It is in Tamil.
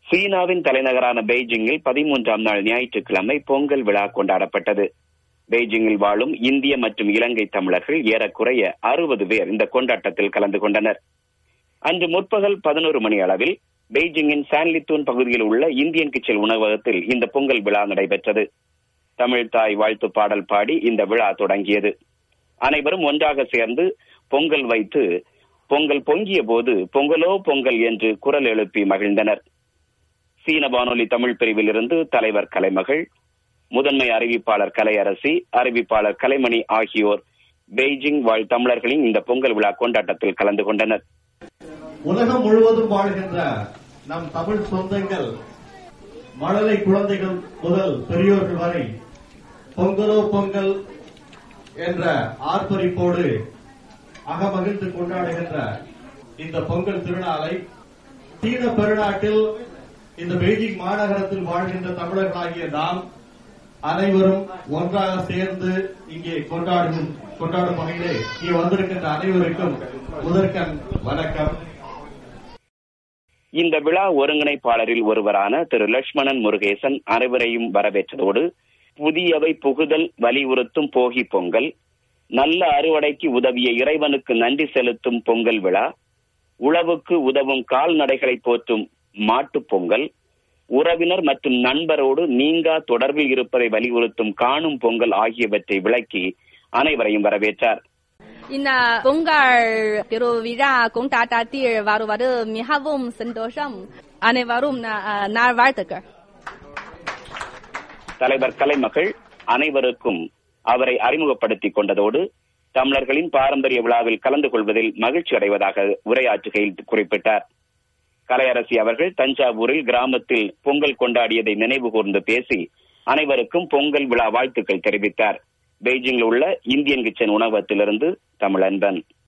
சீனாவின் தலைநகரான பெய்ஜிங்கில் 13ஆம் நாள் ஞாயிற்றுக்கிழமை பொங்கல் விழா கொண்டாடப்பட்டது. பெய்ஜிங்கில் வாழும் இந்திய மற்றும் இலங்கை தமிழர்கள் ஏறக்குறைய 60 பேர் இந்த கொண்டாட்டத்தில் கலந்து கொண்டனர். அன்று முற்பகல் 11 மணி அளவில் பெய்ஜிங்கின் சான்லித்தூன் பகுதியில் உள்ள இந்தியன் கிச்சன் உணவகத்தில் இந்த பொங்கல் விழா நடைபெற்றது. தமிழ் தாய் வாழ்த்து பாடல் பாடி இந்த விழா தொடங்கியது. அனைவரும் ஒன்றாக சேர்ந்து பொங்கல் வைத்து பொங்கல் பொங்கிய போது பொங்கலோ பொங்கல் என்று குரல் எழுப்பி மகிழ்ந்தனர். சீன வானொலி தமிழ் பிரிவில் இருந்து தலைவர் கலைமகள், முதன்மை அறிவிப்பாளர் கலையரசி, அறிவிப்பாளர் கலைமணி ஆகியோர் பெய்ஜிங் வாழ் தமிழர்களின் இந்த பொங்கல் விழா கொண்டாட்டத்தில் கலந்து கொண்டனர். உலகம் முழுவதும் வாழ்கின்ற நம் தமிழ் சொந்தங்கள், மழலை குழந்தைகள் முதல் பெரியோர்கள் வரை பொங்கலோ பொங்கல் என்ற ஆர்ப்பரிப்போடு அகமகிழ்ந்து கொண்டாடுகின்ற இந்த பொங்கல் திருநாளை சீன பெருநாட்டில் இந்த பெய்ஜிங் மாநகரத்தில் வாழ்கின்ற தமிழர்களாகிய நாம் அனைவரும் ஒன்றாக சேர்ந்து இங்கே கொண்டாடும் வகையிலே இங்கே வந்திருக்கின்ற அனைவருக்கும் முதற்கண் வணக்கம். இந்த விழா ஒருங்கிணைப்பாளரில் ஒருவரான திரு லட்சுமணன் முருகேசன் அனைவரையும் வரவேற்றதோடு புதியவை புகுதல் வலியுறுத்தும் போகி பொங்கல், நல்ல அறுவடைக்கு உதவிய இறைவனுக்கு நன்றி செலுத்தும் பொங்கல் விழா, உழவுக்கு உதவும் கால்நடைகளை போற்றும் மாட்டுப் பொங்கல், உறவினர் மற்றும் நண்பரோடு நீங்கா தொடர்பில் இருப்பதை வலியுறுத்தும் காணும் பொங்கல் ஆகியவற்றை விளக்கி அனைவரையும் வரவேற்றார். இந்த பொங்கல் திருவிழா கொண்டாட்டத்தில் வருவது மிகவும் சந்தோஷம். அனைவரும் நல்வாழ்த்துக்கள். தலைவர் கலைமகள் அனைவருக்கும் அவரை அறிமுகப்படுத்திக் கொண்டதோடு தமிழர்களின் பாரம்பரிய விழாவில் கலந்து கொள்வதில் மகிழ்ச்சி அடைவதாக உரையாற்றுகையில் குறிப்பிட்டார். கலையரசி அவர்கள் தஞ்சாவூரில் கிராமத்தில் பொங்கல் கொண்டாடியதை நினைவு கூர்ந்து பேசி அனைவருக்கும் பொங்கல் விழா வாழ்த்துக்கள் தெரிவித்தார். பெய்ஜிங்கில் உள்ள இந்தியன் கிச்சன் உணவகத்திலிருந்து தமிழன்பன்.